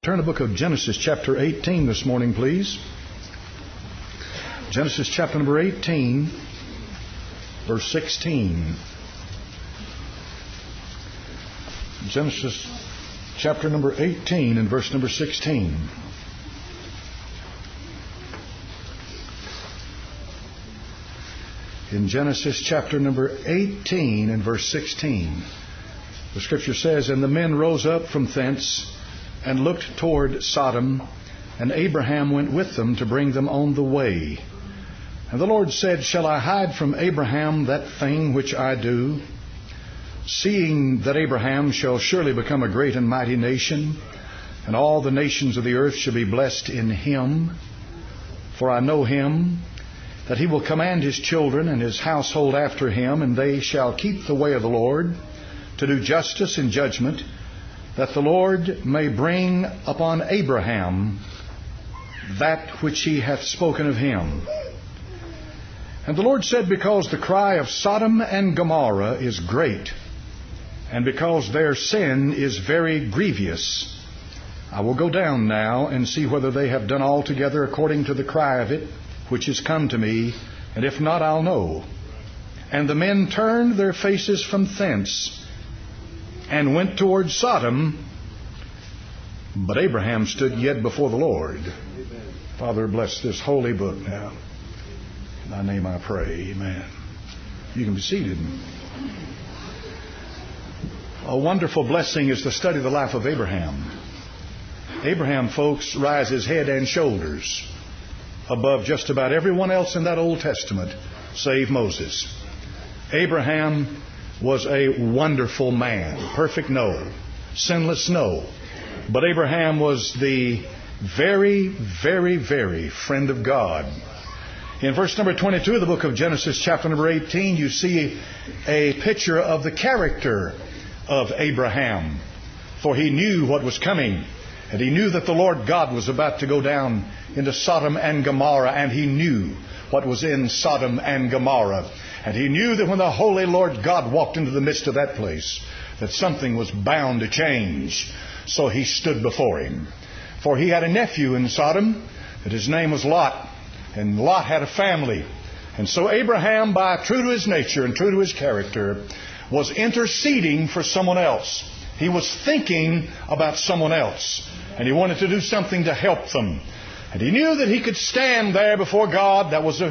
Turn to the book of Genesis chapter 18 this morning, please. Genesis chapter number 18, verse 16. Genesis chapter number 18 and verse number 16. In Genesis chapter number 18 and verse 16, the scripture says, "And the men rose up from thence and looked toward Sodom, and Abraham went with them to bring them on the way. And the Lord said, Shall I hide from Abraham that thing which I do? Seeing that Abraham shall surely become a great and mighty nation, and all the nations of the earth shall be blessed in him. For I know him, that he will command his children and his household after him, and they shall keep the way of the Lord, to do justice and judgment, that the Lord may bring upon Abraham that which he hath spoken of him. And the Lord said, Because the cry of Sodom and Gomorrah is great, and because their sin is very grievous, I will go down now and see whether they have done altogether according to the cry of it, which is come to me, and if not, I'll know. And the men turned their faces from thence, and went toward Sodom, but Abraham stood yet before the Lord." Father, bless this holy book now. In thy name I pray, amen. You can be seated. A wonderful blessing is the study of the life of Abraham. Abraham, folks, rises head and shoulders above just about everyone else in that Old Testament, save Moses. Abraham was a wonderful man. Perfect, no. Sinless, no. But Abraham was the very, very, very friend of God. In verse number 22 of the book of Genesis, chapter number 18, you see a picture of the character of Abraham. For he knew what was coming, and he knew that the Lord God was about to go down into Sodom and Gomorrah, and he knew what was in Sodom and Gomorrah. And he knew that when the Holy Lord God walked into the midst of that place, that something was bound to change. So he stood before him. For he had a nephew in Sodom, that his name was Lot. And Lot had a family. And so Abraham, by true to his nature and true to his character, was interceding for someone else. He was thinking about someone else. And he wanted to do something to help them. And he knew that he could stand there before God. That was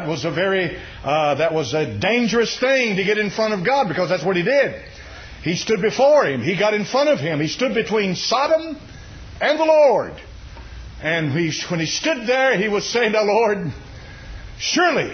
a dangerous thing to get in front of God, because that's what he did. He stood before him. He got in front of him. He stood between Sodom and the Lord. And when he stood there, he was saying to the Lord, surely,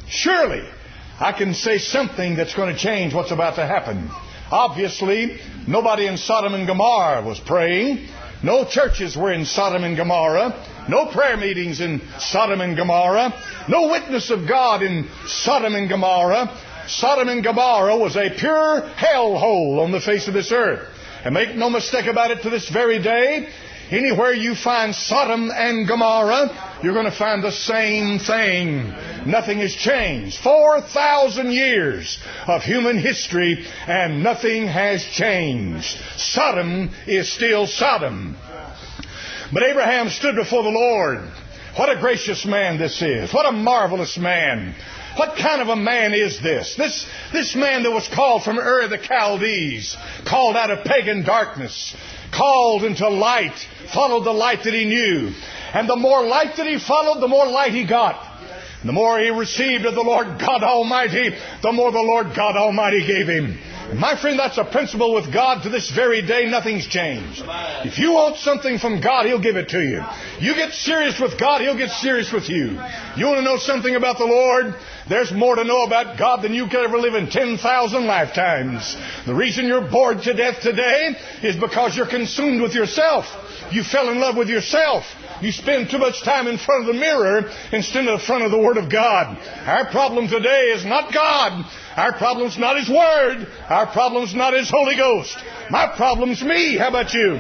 I can say something that's going to change what's about to happen. Obviously, nobody in Sodom and Gomorrah was praying. No churches were in Sodom and Gomorrah. No prayer meetings in Sodom and Gomorrah. No witness of God in Sodom and Gomorrah. Sodom and Gomorrah was a pure hellhole on the face of this earth. And make no mistake about it, to this very day, anywhere you find Sodom and Gomorrah, you're going to find the same thing. Nothing has changed. 4,000 years of human history, and nothing has changed. Sodom is still Sodom. But Abraham stood before the Lord. What a gracious man this is. What a marvelous man. What kind of a man is this? This man that was called from Ur of the Chaldees, called out of pagan darkness, called into light, followed the light that he knew. And the more light that he followed, the more light he got. And the more he received of the Lord God Almighty, the more the Lord God Almighty gave him. And my friend, that's a principle with God to this very day. Nothing's changed. If you want something from God, He'll give it to you. You get serious with God, He'll get serious with you. You want to know something about the Lord? There's more to know about God than you could ever live in 10,000 lifetimes. The reason you're bored to death today is because you're consumed with yourself. You fell in love with yourself. You spend too much time in front of the mirror instead of in front of the Word of God. Our problem today is not God. Our problem's not His Word. Our problem's not His Holy Ghost. My problem's me. How about you?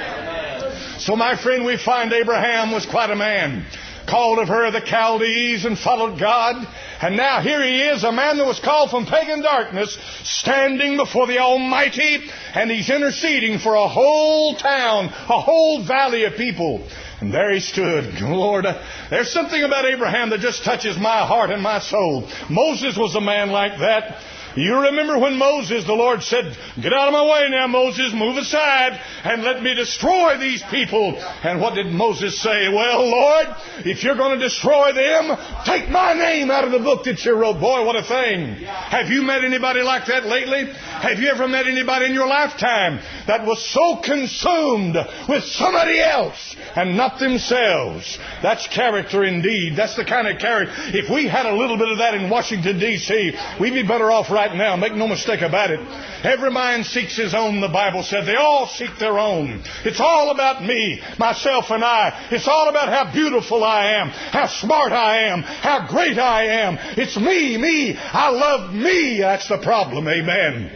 So, my friend, we find Abraham was quite a man. Called of Ur of the Chaldees and followed God. And now here he is, a man that was called from pagan darkness, standing before the Almighty, and he's interceding for a whole town, a whole valley of people. And there he stood. Lord, there's something about Abraham that just touches my heart and my soul. Moses was a man like that. You remember when Moses, the Lord said, "Get out of my way now, Moses, move aside and let me destroy these people." And what did Moses say? "Well, Lord, if you're going to destroy them, take my name out of the book that you wrote." Boy, what a thing. Have you met anybody like that lately? Have you ever met anybody in your lifetime that was so consumed with somebody else and not themselves? That's character indeed. That's the kind of character. If we had a little bit of that in Washington, D.C., we'd be better off right now. Make no mistake about it. Every man seeks his own, the Bible said. They all seek their own. It's all about me, myself, and I. It's all about how beautiful I am, how smart I am, how great I am. It's me. I love me. That's the problem. Amen.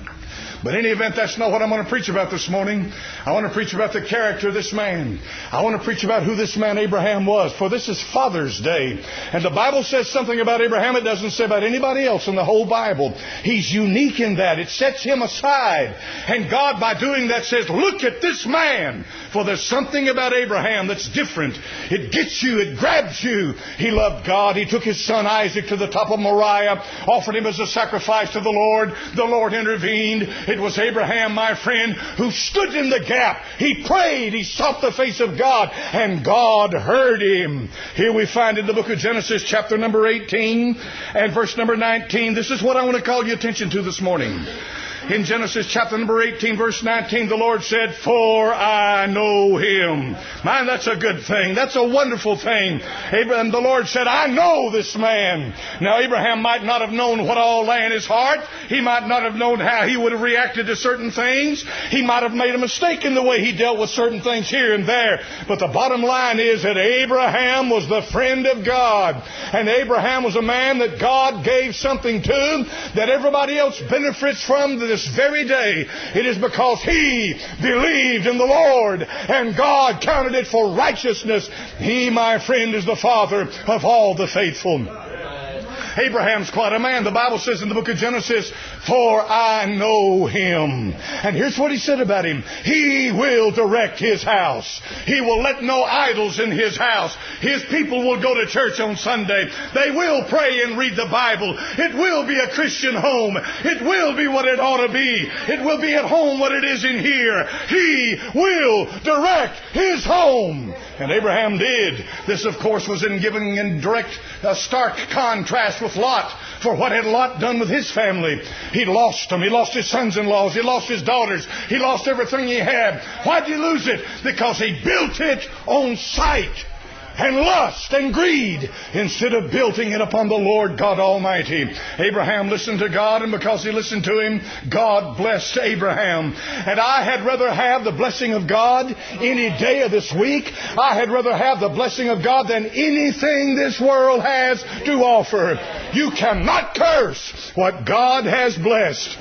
But in any event, that's not what I'm going to preach about this morning. I want to preach about the character of this man. I want to preach about who this man Abraham was. For this is Father's Day. And the Bible says something about Abraham it doesn't say about anybody else in the whole Bible. He's unique in that. It sets him aside. And God, by doing that, says, look at this man. For there's something about Abraham that's different. It gets you. It grabs you. He loved God. He took his son Isaac to the top of Moriah, offered him as a sacrifice to the Lord. The Lord intervened. It was Abraham, my friend, who stood in the gap. He prayed. He sought the face of God, and God heard him. Here we find in the book of Genesis, chapter number 18 and verse number 19. This is what I want to call your attention to this morning. In Genesis chapter number 18, verse 19, the Lord said, "For I know him." Man, that's a good thing. That's a wonderful thing. Abraham, the Lord said, "I know this man." Now, Abraham might not have known what all lay in his heart. He might not have known how he would have reacted to certain things. He might have made a mistake in the way he dealt with certain things here and there. But the bottom line is that Abraham was the friend of God. And Abraham was a man that God gave something to that everybody else benefits from this very day. It is because he believed in the Lord and God counted it for righteousness. He, my friend, is the father of all the faithful. Abraham's quite a man. The Bible says in the book of Genesis, "For I know him." And here's what he said about him. He will direct his house. He will let no idols in his house. His people will go to church on Sunday. They will pray and read the Bible. It will be a Christian home. It will be what it ought to be. It will be at home what it is in here. He will direct his home. And Abraham did. This, of course, was giving in direct, stark contrast with Lot. For what had Lot done with his family? He lost them. He lost his sons-in-laws. He lost his daughters. He lost everything he had. Why did he lose it? Because he built it on sight and lust and greed instead of building it upon the Lord God Almighty. Abraham listened to God, and because he listened to him, God blessed Abraham. And I had rather have the blessing of God any day of this week. I had rather have the blessing of God than anything this world has to offer. You cannot curse what God has blessed.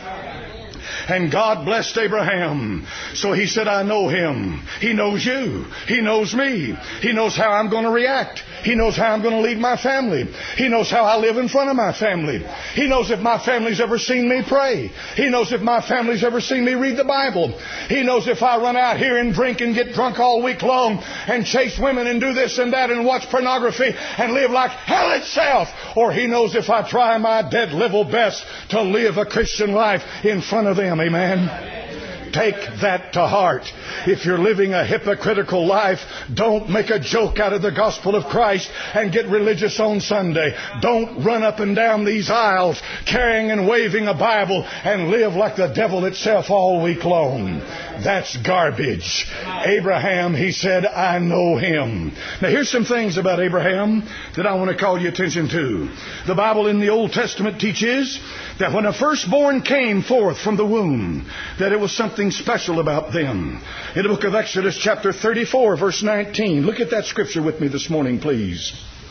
And God blessed Abraham. So he said, "I know him." He knows you. He knows me. He knows how I'm going to react. He knows how I'm going to lead my family. He knows how I live in front of my family. He knows if my family's ever seen me pray. He knows if my family's ever seen me read the Bible. He knows if I run out here and drink and get drunk all week long and chase women and do this and that and watch pornography and live like hell itself. Or he knows if I try my dead level best to live a Christian life in front of them. Amen. Take that to heart. If you're living a hypocritical life, don't make a joke out of the gospel of Christ and get religious on Sunday. Don't run up and down these aisles carrying and waving a Bible and live like the devil itself all week long. That's garbage. Abraham, he said, "I know him." Now here's some things about Abraham that I want to call your attention to. The Bible in the Old Testament teaches that when a firstborn came forth from the womb, that it was something special about them. In the book of Exodus chapter 34, verse 19. Look at that scripture with me this morning, please.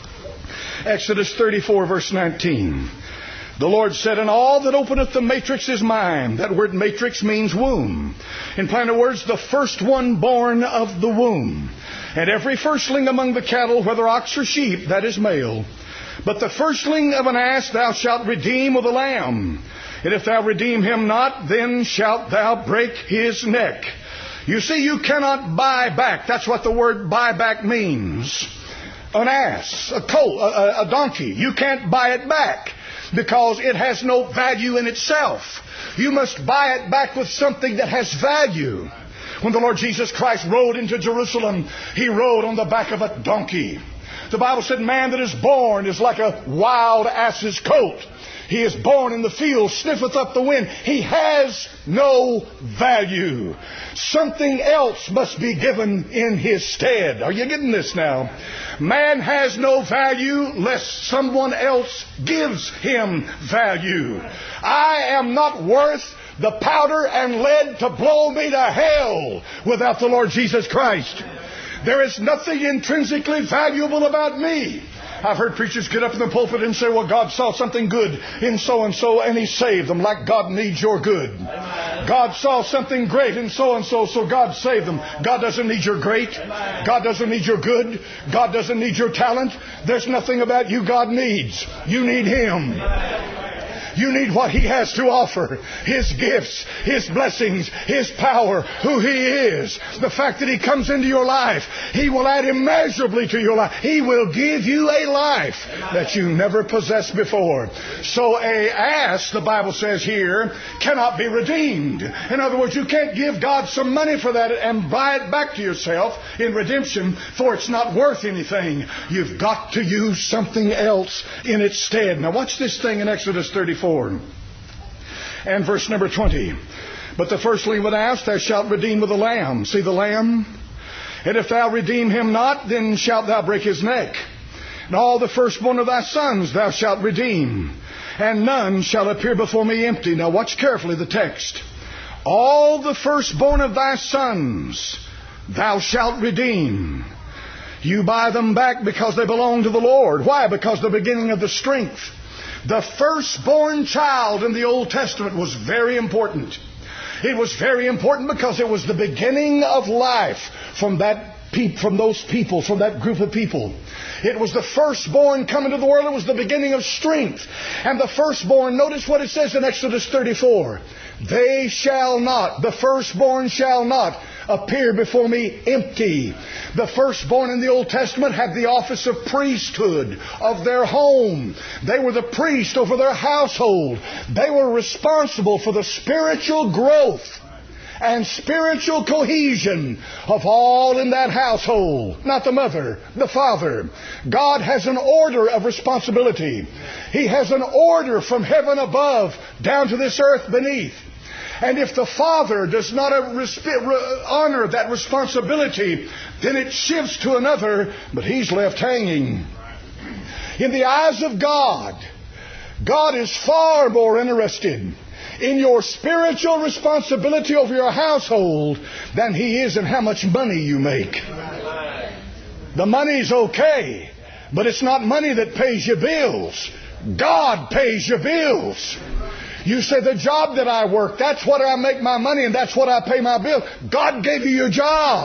Exodus 34, verse 19. The Lord said, "And all that openeth the matrix is mine." That word matrix means womb. In plain words, the first one born of the womb. And every firstling among the cattle, whether ox or sheep, that is male. But the firstling of an ass thou shalt redeem with a lamb. And if thou redeem him not, then shalt thou break his neck. You see, you cannot buy back. That's what the word buy back means. An ass, a colt, a donkey. You can't buy it back because it has no value in itself. You must buy it back with something that has value. When the Lord Jesus Christ rode into Jerusalem, He rode on the back of a donkey. The Bible said, man that is born is like a wild ass's coat. He is born in the field, sniffeth up the wind. He has no value. Something else must be given in his stead. Are you getting this now? Man has no value lest someone else gives him value. I am not worth the powder and lead to blow me to hell without the Lord Jesus Christ. There is nothing intrinsically valuable about me. I've heard preachers get up in the pulpit and say, well, God saw something good in so-and-so and He saved them, like God needs your good. Amen. God saw something great in so-and-so, so God saved them. God doesn't need your great. Amen. God doesn't need your good. God doesn't need your talent. There's nothing about you God needs. You need Him. Amen. You need what He has to offer. His gifts, His blessings, His power, who He is. The fact that He comes into your life. He will add immeasurably to your life. He will give you a life that you never possessed before. So a ass, the Bible says here, cannot be redeemed. In other words, you can't give God some money for that and buy it back to yourself in redemption, for it's not worth anything. You've got to use something else in its stead. Now watch this thing in Exodus 34. And verse number 20. But the firstling of an ass thou shalt redeem with a lamb. See the lamb? And if thou redeem him not, then shalt thou break his neck. And all the firstborn of thy sons thou shalt redeem. And none shall appear before me empty. Now watch carefully the text. All the firstborn of thy sons thou shalt redeem. You buy them back because they belong to the Lord. Why? Because the beginning of the strength. The firstborn child in the Old Testament was very important. It was very important because it was the beginning of life from those people, from that group of people. It was the firstborn coming to the world. It was the beginning of strength. And the firstborn, notice what it says in Exodus 34. They shall not, the firstborn shall not appear before me empty. The firstborn in the Old Testament had the office of priesthood of their home. They were the priest over their household. They were responsible for the spiritual growth and spiritual cohesion of all in that household. Not the mother, the father. God has an order of responsibility. He has an order from heaven above down to this earth beneath. And if the father does not honor that responsibility, then it shifts to another, but he's left hanging. In the eyes of God, God is far more interested in your spiritual responsibility over your household than He is in how much money you make. The money's okay, but it's not money that pays your bills. God pays your bills. You say, the job that I work, that's what I make my money and that's what I pay my bill. God gave you your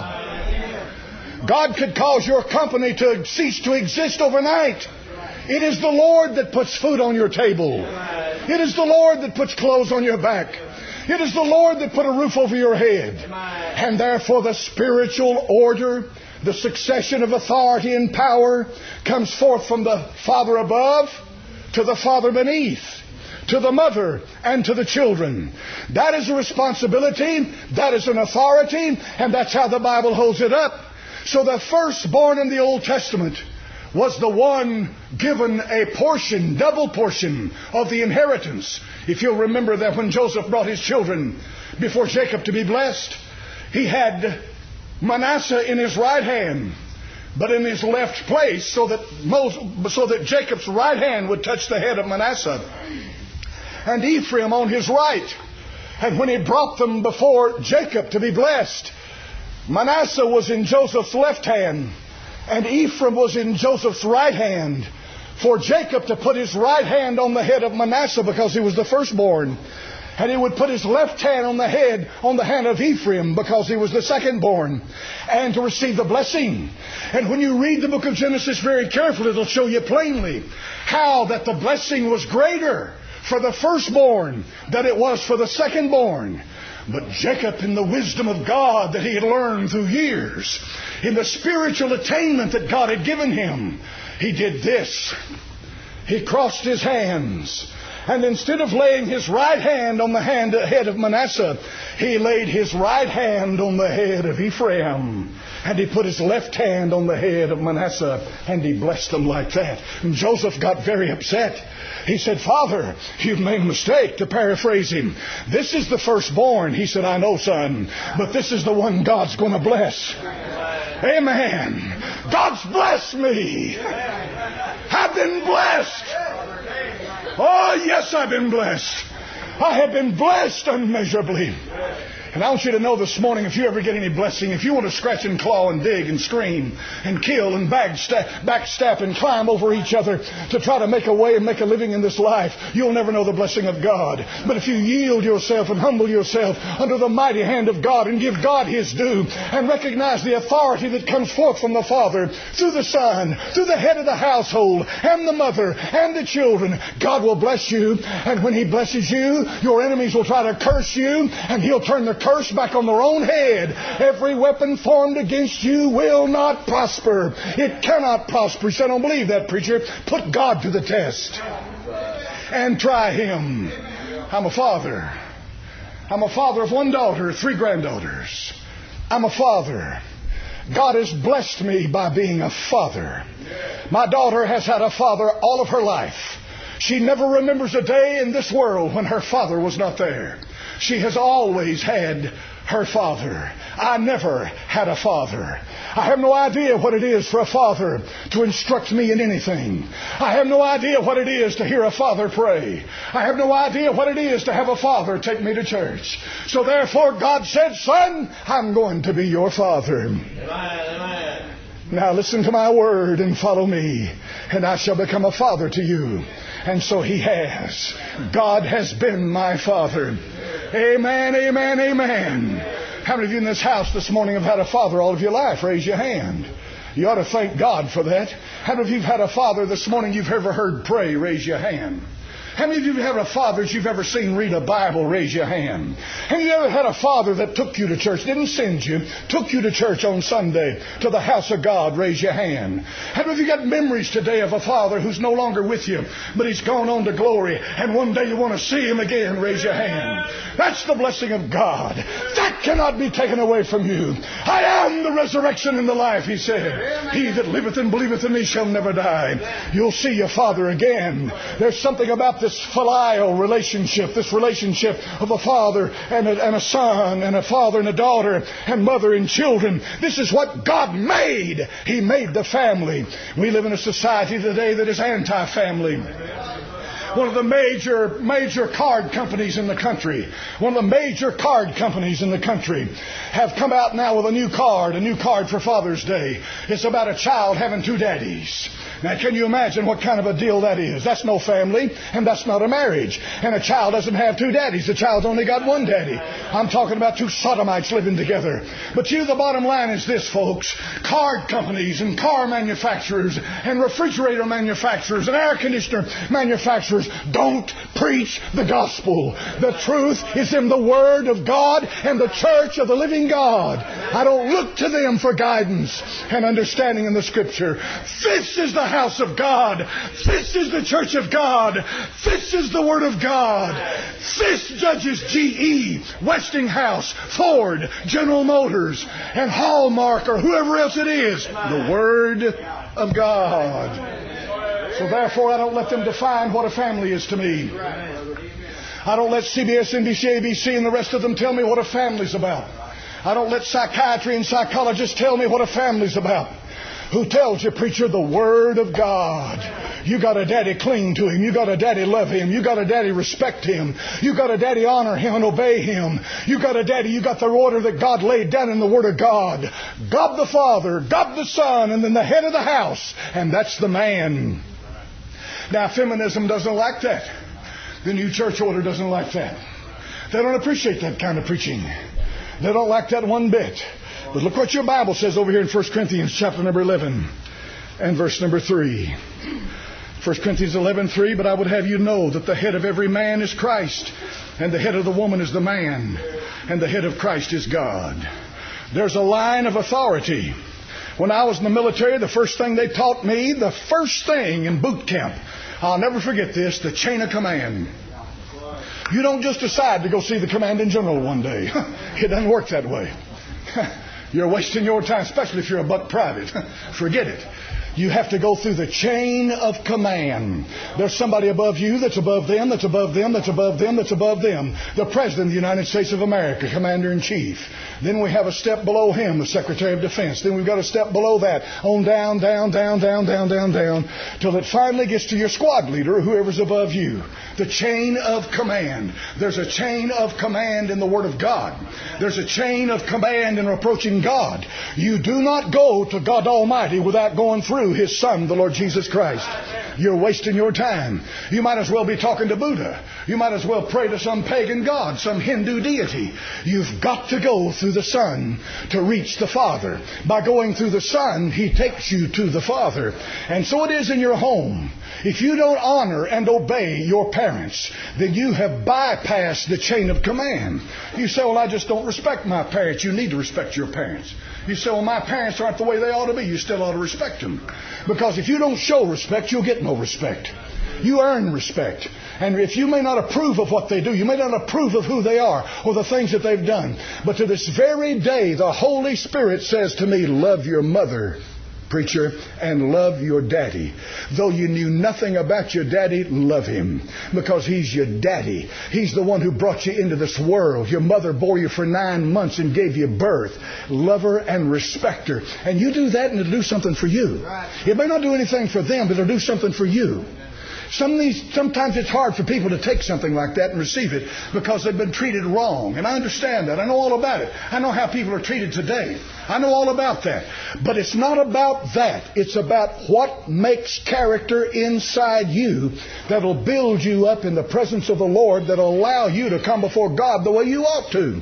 job. God could cause your company to cease to exist overnight. It is the Lord that puts food on your table. It is the Lord that puts clothes on your back. It is the Lord that put a roof over your head. And therefore the spiritual order, the succession of authority and power comes forth from the Father above to the Father beneath, to the mother and to the children. That is a responsibility, that is an authority, and that's how the Bible holds it up. So the firstborn in the Old Testament was the one given a portion, double portion of the inheritance. If you'll remember that when Joseph brought his children before Jacob to be blessed, he had Manasseh in his right hand, but in his left place, so that Jacob's right hand would touch the head of Manasseh, and Ephraim on his right. And when he brought them before Jacob to be blessed, Manasseh was in Joseph's left hand, and Ephraim was in Joseph's right hand. For Jacob to put his right hand on the head of Manasseh because he was the firstborn, And he would put his left hand on the hand of Ephraim, because he was the second born, and to receive the blessing. And when you read the book of Genesis very carefully, it'll show you plainly how that the blessing was greater for the firstborn than it was for the secondborn. But Jacob, in the wisdom of God that he had learned through years, in the spiritual attainment that God had given him, he did this. He crossed his hands, and instead of laying his right hand on the head of Manasseh, he laid his right hand on the head of Ephraim. And he put his left hand on the head of Manasseh, and he blessed them like that. And Joseph got very upset. He said, "Father, you've made a mistake," to paraphrase him. "This is the firstborn." He said, "I know, son, but this is the one God's going to bless." Amen. God's blessed me. I've been blessed. Oh, yes, I've been blessed. I have been blessed unmeasurably. And I want you to know this morning, if you ever get any blessing, if you want to scratch and claw and dig and scream and kill and backstab and climb over each other to try to make a way and make a living in this life, you'll never know the blessing of God. But if you yield yourself and humble yourself under the mighty hand of God and give God His due and recognize the authority that comes forth from the Father through the Son, through the head of the household and the mother and the children, God will bless you. And when He blesses you, your enemies will try to curse you, and He'll turn the curse back on their own head. Every weapon formed against you will not prosper. It cannot prosper. You say, "I don't believe that, preacher." Put God to the test and try Him. I'm a father. I'm a father of one daughter, 3 granddaughters. I'm a father. God has blessed me by being a father. My daughter has had a father all of her life. She never remembers a day in this world when her father was not there. She has always had her father. I never had a father. I have no idea what it is for a father to instruct me in anything. I have no idea what it is to hear a father pray. I have no idea what it is to have a father take me to church. So therefore God said, "Son, I'm going to be your father." Amen. Now listen to my word and follow me, and I shall become a father to you. And so He has. God has been my father. Amen, amen, amen. How many of you in this house this morning have had a father all of your life? Raise your hand. You ought to thank God for that. How many of you have had a father this morning you've ever heard pray? Raise your hand. How many of you have a father you've ever seen read a Bible? Raise your hand. Have you ever had a father that took you to church, didn't send you, took you to church on Sunday, to the house of God? Raise your hand. How many of you got memories today of a father who's no longer with you, but he's gone on to glory, and one day you want to see him again? Raise your hand. That's the blessing of God. That cannot be taken away from you. "I am the resurrection and the life," He said. "He that liveth and believeth in me shall never die." You'll see your father again. There's something about this filial relationship, this relationship of a father and a son, and a father and a daughter, and mother and children. This is what God made. He made the family. We live in a society today that is anti-family. One of the major card companies in the country, have come out now with a new card for Father's Day. It's about a child having 2 daddies. Now, can you imagine what kind of a deal that is? That's no family, and that's not a marriage. And a child doesn't have 2 daddies. The child's only got 1 daddy. I'm talking about 2 sodomites living together. But the bottom line is this, folks. Card companies and car manufacturers and refrigerator manufacturers and air conditioner manufacturers don't preach the gospel. The truth is in the Word of God and the church of the living God. I don't look to them for guidance and understanding in the Scripture. This is the house of God. This is the church of God. This is the Word of God. This judges GE, Westinghouse, Ford, General Motors, and Hallmark, or whoever else it is. The Word of God. So therefore, I don't let them define what a family is to me. I don't let CBS, NBC, ABC, and the rest of them tell me what a family's about. I don't let psychiatry and psychologists tell me what a family's about. Who tells you, preacher? The Word of God. You got a daddy, cling to Him. You got a daddy, love Him. You got a daddy, respect Him. You got a daddy, honor Him and obey Him. You got a daddy, you got the order that God laid down in the Word of God. God the Father, God the Son, and then the head of the house. And that's the man. Now, feminism doesn't like that. The new church order doesn't like that. They don't appreciate that kind of preaching. They don't like that one bit. But look what your Bible says over here in 1 Corinthians chapter number 11 and verse number 3. 1 Corinthians 11:3, but I would have you know that the head of every man is Christ, and the head of the woman is the man, and the head of Christ is God. There's a line of authority. When I was in the military, the first thing they taught me, the first thing in boot camp, I'll never forget this, the chain of command. You don't just decide to go see the commanding general one day. It doesn't work that way. You're wasting your time, especially if you're a buck private. Forget it. You have to go through the chain of command. There's somebody above you that's above them, that's above them, that's above them, that's above them. The President of the United States of America, Commander-in-Chief. Then we have a step below him, the Secretary of Defense. Then we've got a step below that, on down, till it finally gets to your squad leader, or whoever's above you. The chain of command. There's a chain of command in the Word of God. There's a chain of command in approaching God. You do not go to God Almighty without going through His Son, the Lord Jesus Christ. You're wasting your time. You might as well be talking to Buddha. You might as well pray to some pagan god, some Hindu deity. You've got to go through the Son to reach the Father. By going through the Son, He takes you to the Father. And so it is in your home. If you don't honor and obey your parents, then you have bypassed the chain of command. You say, well, I just don't respect my parents. You need to respect your parents. You say, well, my parents aren't the way they ought to be. You still ought to respect them. Because if you don't show respect, you'll get no respect. You earn respect. And if you may not approve of what they do, you may not approve of who they are or the things that they've done, but to this very day, the Holy Spirit says to me, love your mother, preacher, and love your daddy. Though you knew nothing about your daddy, love him, because he's your daddy. He's the one who brought you into this world. Your mother bore you for 9 months and gave you birth. Love her and respect her. And you do that and it'll do something for you. It may not do anything for them, but it'll do something for you. Sometimes it's hard for people to take something like that and receive it because they've been treated wrong. And I understand that. I know all about it. I know how people are treated today. I know all about that. But it's not about that. It's about what makes character inside you that'll build you up in the presence of the Lord, that'll allow you to come before God the way you ought to.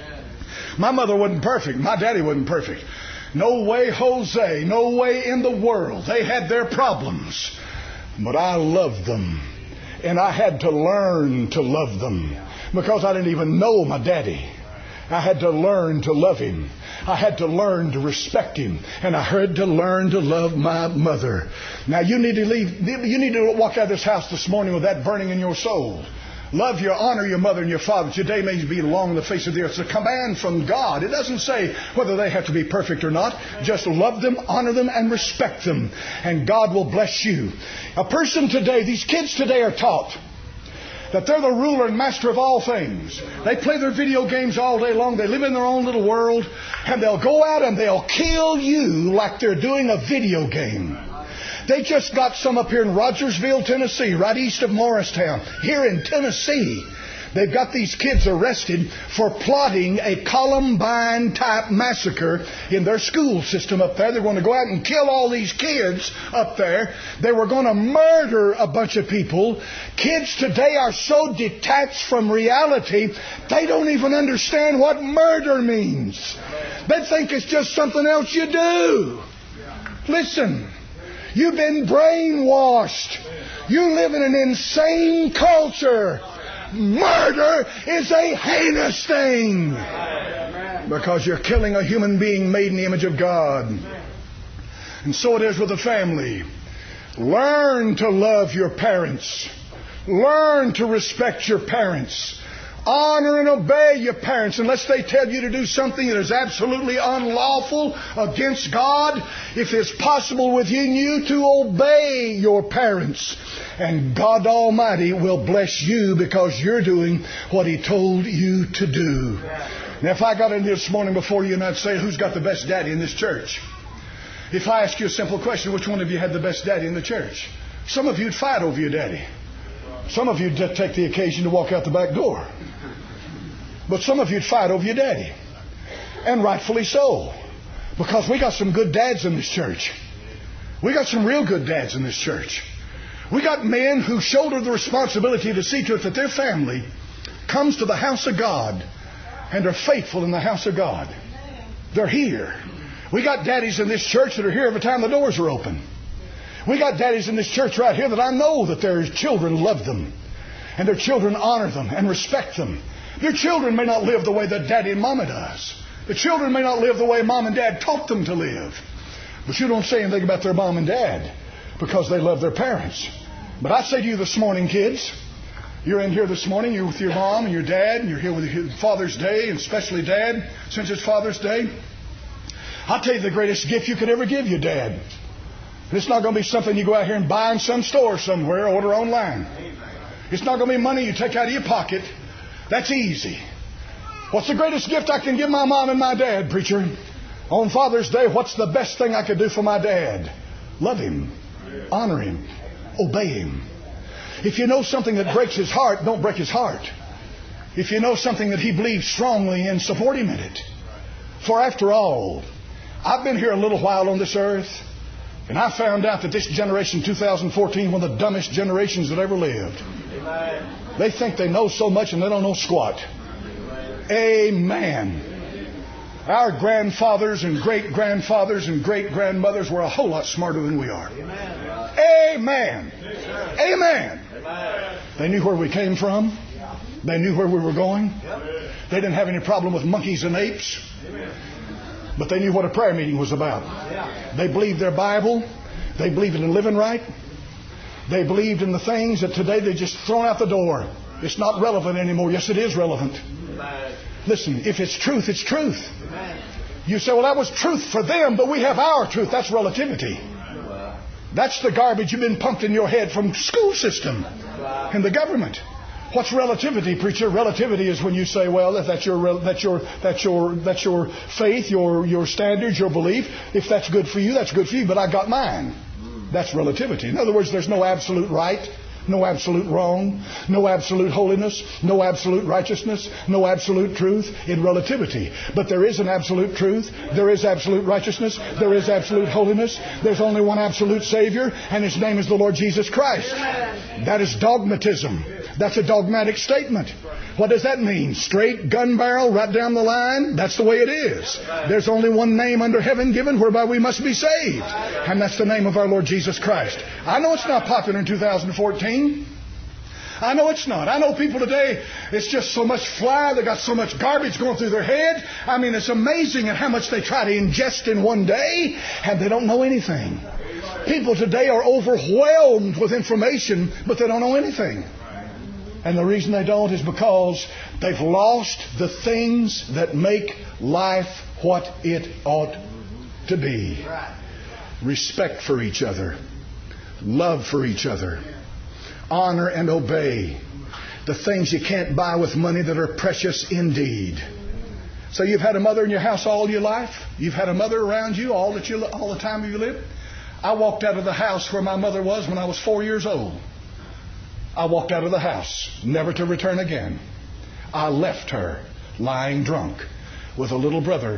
My mother wasn't perfect. My daddy wasn't perfect. No way, Jose. No way in the world. They had their problems. But I loved them. And I had to learn to love them because I didn't even know my daddy. I had to learn to love him. I had to learn to respect him. And I had to learn to love my mother. Now you need to walk out of this house this morning with that burning in your soul. Love your, honor your mother and your father. Today may be along the face of the earth. It's a command from God. It doesn't say whether they have to be perfect or not. Just love them, honor them, and respect them. And God will bless you. A person today, these kids today are taught that they're the ruler and master of all things. They play their video games all day long. They live in their own little world. And they'll go out and they'll kill you like they're doing a video game. They just got some up here in Rogersville, Tennessee, right east of Morristown. Here in Tennessee, they've got these kids arrested for plotting a Columbine-type massacre in their school system up there. They're going to go out and kill all these kids up there. They were going to murder a bunch of people. Kids today are so detached from reality, they don't even understand what murder means. They think it's just something else you do. Listen. You've been brainwashed. You live in an insane culture. Murder is a heinous thing because you're killing a human being made in the image of God. And so it is with the family. Learn to love your parents. Learn to respect your parents. Honor and obey your parents unless they tell you to do something that is absolutely unlawful against God. If it's possible within you to obey your parents, and God Almighty will bless you because you're doing what He told you to do. Now, if I got in here this morning before you and I'd say, who's got the best daddy in this church? If I ask you a simple question, which one of you had the best daddy in the church? Some of you would fight over your daddy. Some of you would take the occasion to walk out the back door. But some of you would fight over your daddy. And rightfully so. Because we got some good dads in this church. We got some real good dads in this church. We got men who shoulder the responsibility to see to it that their family comes to the house of God and are faithful in the house of God. They're here. We got daddies in this church that are here every time the doors are open. We got daddies in this church right here that I know that their children love them. And their children honor them and respect them. Their children may not live the way that daddy and mama does. The children may not live the way mom and dad taught them to live. But you don't say anything about their mom and dad because they love their parents. But I say to you this morning, kids, you're in here this morning, you're with your mom and your dad, and you're here with Father's Day, and especially Dad, since it's Father's Day. I'll tell you the greatest gift you could ever give your dad. And it's not going to be something you go out here and buy in some store somewhere or order online. It's not going to be money you take out of your pocket. That's easy. What's the greatest gift I can give my mom and my dad, preacher? On Father's Day, what's the best thing I could do for my dad? Love him. Honor him. Obey him. If you know something that breaks his heart, don't break his heart. If you know something that he believes strongly in, support him in it. For after all, I've been here a little while on this earth, and I found out that this generation, 2014, one of the dumbest generations that ever lived. Amen. They think they know so much and they don't know squat. Amen. Our grandfathers and great-grandfathers and great-grandmothers were a whole lot smarter than we are. Amen. Amen. They knew where we came from. They knew where we were going. They didn't have any problem with monkeys and apes. But they knew what a prayer meeting was about. They believed their Bible. They believed in living right. They believed in the things that today they just thrown out the door. It's not relevant anymore. Yes, it is relevant. Listen, if it's truth, it's truth. You say, well, that was truth for them, but we have our truth. That's relativity. That's the garbage you've been pumped in your head from the school system and the government. What's relativity, preacher? Relativity is when you say, well, that's your faith, your standards, your belief. If that's good for you, that's good for you. But I got mine. That's relativity. In other words, there's no absolute right, no absolute wrong, no absolute holiness, no absolute righteousness, no absolute truth in relativity. But there is an absolute truth. There is absolute righteousness. There is absolute holiness. There's only one absolute Savior, and His name is the Lord Jesus Christ. That is dogmatism. That's a dogmatic statement. What does that mean? Straight gun barrel right down the line? That's the way it is. There's only one name under heaven given whereby we must be saved. And that's the name of our Lord Jesus Christ. I know it's not popular in 2014. I know it's not. I know people today, it's just so much fly. They got so much garbage going through their head. I mean, it's amazing at how much they try to ingest in one day, and they don't know anything. People today are overwhelmed with information, but they don't know anything. And the reason they don't is because they've lost the things that make life what it ought to be. Respect for each other. Love for each other. Honor and obey. The things you can't buy with money that are precious indeed. So you've had a mother in your house all your life? You've had a mother around you all the time you lived? I walked out of the house where my mother was when I was 4 years old. I walked out of the house, never to return again. I left her lying drunk with a little brother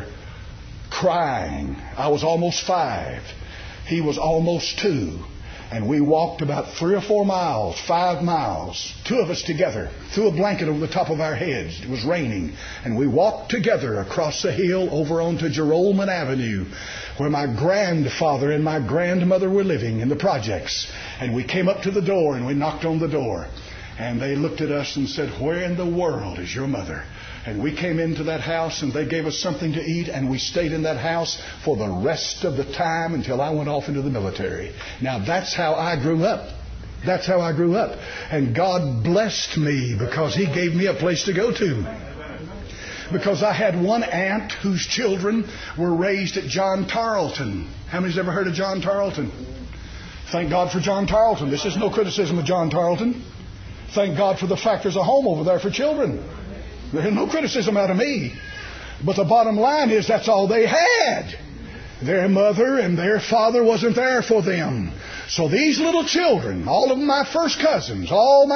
crying. I was almost 5. He was almost 2. And we walked about 3 or 4 miles, 5 miles, 2 of us together, threw a blanket over the top of our heads. It was raining. And we walked together across the hill over onto Gerolman Avenue, where my grandfather and my grandmother were living in the projects. And we came up to the door and we knocked on the door. And they looked at us and said, "Where in the world is your mother?" And we came into that house and they gave us something to eat, and we stayed in that house for the rest of the time until I went off into the military. Now that's how I grew up. That's how I grew up. And God blessed me because He gave me a place to go to. Because I had one aunt whose children were raised at John Tarleton. How many's ever heard of John Tarleton? Thank God for John Tarleton. This is no criticism of John Tarleton. Thank God for the fact there's a home over there for children. There's no criticism out of me. But the bottom line is that's all they had. Their mother and their father wasn't there for them. So these little children, all of my first cousins,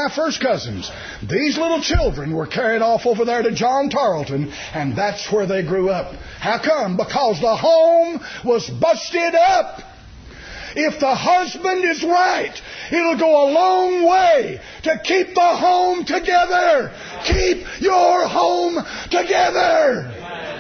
these little children were carried off over there to John Tarleton, and that's where they grew up. How come? Because the home was busted up. If the husband is right, it'll go a long way to keep the home together. Keep your home together.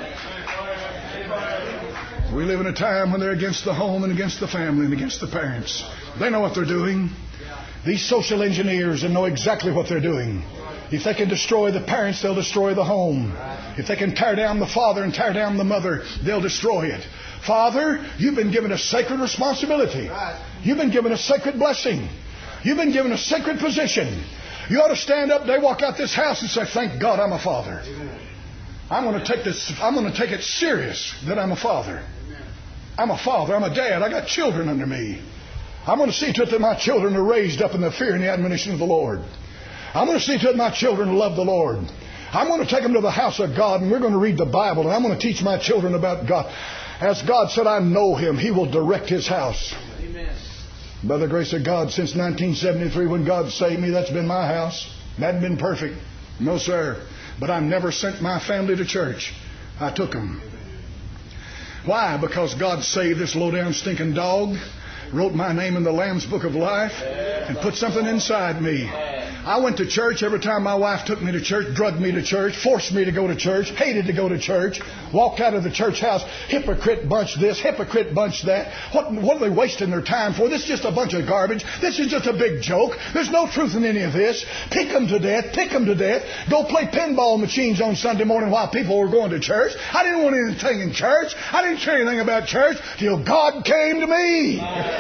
We live in a time when they're against the home and against the family and against the parents. They know what they're doing. These social engineers know exactly what they're doing. If they can destroy the parents, they'll destroy the home. If they can tear down the father and tear down the mother, they'll destroy it. Father, you've been given a sacred responsibility. You've been given a sacred blessing. You've been given a sacred position. You ought to stand up. They walk out this house and say, thank God I'm a father. I'm going to take this. I'm going to take it serious that I'm a father. I'm a father. I'm a dad. I got children under me. I'm going to see to it that my children are raised up in the fear and the admonition of the Lord. I'm going to see to it my children love the Lord. I'm going to take them to the house of God, and we're going to read the Bible, and I'm going to teach my children about God. As God said, I know Him. He will direct His house. Amen. By the grace of God, since 1973, when God saved me, that's been my house. It hadn't been perfect. No, sir. But I never sent my family to church. I took them. Why? Because God saved this low-down stinking dog, wrote my name in the Lamb's Book of Life, and put something inside me. I went to church every time my wife took me to church, drugged me to church, forced me to go to church, hated to go to church, walked out of the church house, hypocrite bunch this, hypocrite bunch that. What are they wasting their time for? This is just a bunch of garbage. This is just a big joke. There's no truth in any of this. Pick them to death. Pick them to death. Go play pinball machines on Sunday morning while people were going to church. I didn't want anything in church. I didn't care anything about church till God came to me.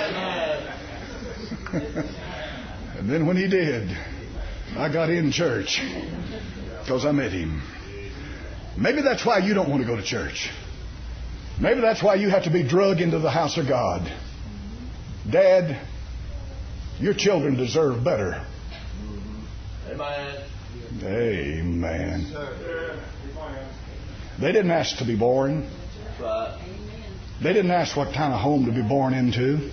And then when He did, I got in church because I met Him. Maybe that's why you don't want to go to church. Maybe that's why you have to be drugged into the house of God. Dad, your children deserve better. Amen. Amen. They didn't ask to be born. They didn't ask what kind of home to be born into.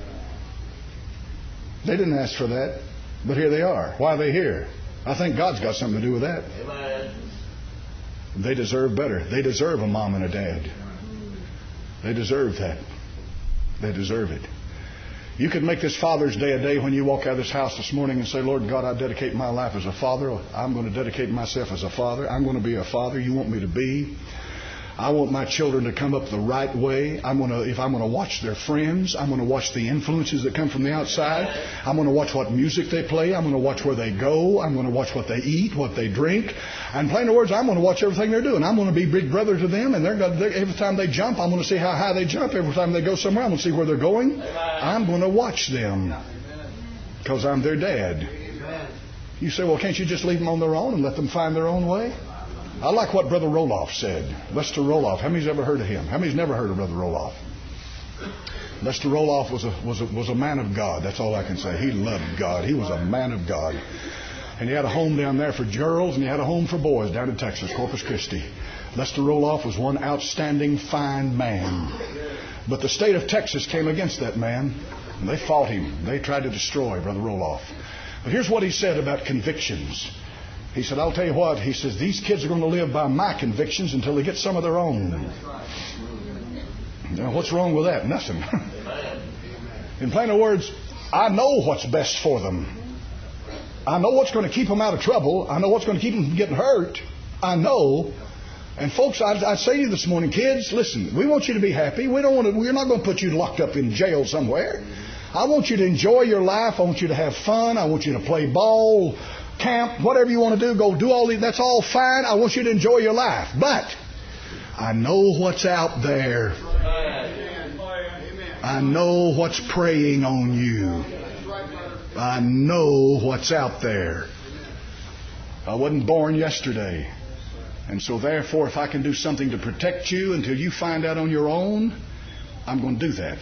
They didn't ask for that. But here they are. Why are they here? I think God's got something to do with that. Amen. They deserve better. They deserve a mom and a dad. They deserve that. They deserve it. You could make this Father's Day a day when you walk out of this house this morning and say, Lord God, I dedicate my life as a father. I'm going to dedicate myself as a father. I'm going to be a father you want me to be. I want my children to come up the right way. If I'm going to watch their friends, I'm going to watch the influences that come from the outside. I'm going to watch what music they play. I'm going to watch where they go. I'm going to watch what they eat, what they drink. And in plain words, I'm going to watch everything they're doing. I'm going to be big brother to them. And every time they jump, I'm going to see how high they jump. Every time they go somewhere, I'm going to see where they're going. I'm going to watch them because I'm their dad. You say, well, can't you just leave them on their own and let them find their own way? I like what Brother Roloff said. Lester Roloff. How many's ever heard of him? How many's never heard of Brother Roloff? Lester Roloff was a man of God. That's all I can say. He loved God. He was a man of God. And he had a home down there for girls, and he had a home for boys down in Texas, Corpus Christi. Lester Roloff was one outstanding, fine man. But the state of Texas came against that man, and they fought him. They tried to destroy Brother Roloff. But here's what he said about convictions. He said, I'll tell you what, he says, these kids are going to live by my convictions until they get some of their own. Now, what's wrong with that? Nothing. In plainer words, I know what's best for them. I know what's going to keep them out of trouble. I know what's going to keep them from getting hurt. I know. And folks, I say to you this morning, kids, listen, we want you to be happy. We're not going to put you locked up in jail somewhere. I want you to enjoy your life. I want you to have fun. I want you to play ball, camp, whatever you want to do, go do all these. That's all fine. I want you to enjoy your life. But I know what's out there. I know what's preying on you. I know what's out there. I wasn't born yesterday. And so therefore, if I can do something to protect you until you find out on your own, I'm going to do that.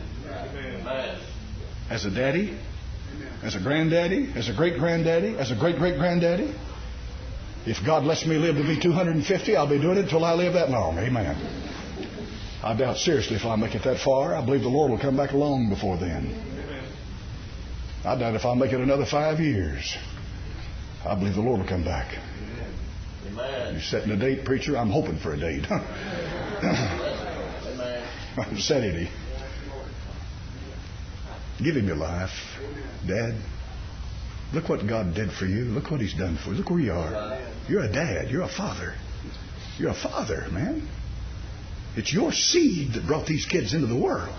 As a daddy, as a granddaddy, as a great-granddaddy, as a great-great-granddaddy. If God lets me live to be 250, I'll be doing it until I live that long. Amen. I doubt seriously if I make it that far. I believe the Lord will come back along before then. I doubt if I'll make it another 5 years. I believe the Lord will come back. You're setting a date, preacher? I'm hoping for a date. I'm setting it. Give Him your life. Dad, look what God did for you. Look what He's done for you. Look where you are. You're a dad. You're a father. You're a father, man. It's your seed that brought these kids into the world.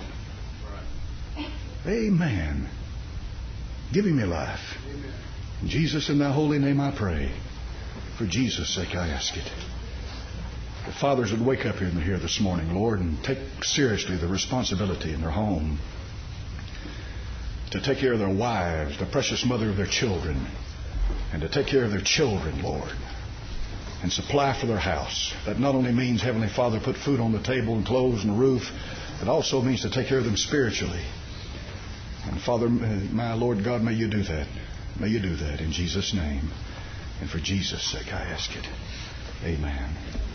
Amen. Give Him your life. Jesus, in Thy holy name I pray. For Jesus' sake I ask it. The fathers would wake up here this morning, Lord, and take seriously the responsibility in their home to take care of their wives, the precious mother of their children, and to take care of their children, Lord, and supply for their house. That not only means, Heavenly Father, put food on the table and clothes and a roof, it also means to take care of them spiritually. And Father, my Lord God, may You do that. May You do that in Jesus' name. And for Jesus' sake I ask it. Amen.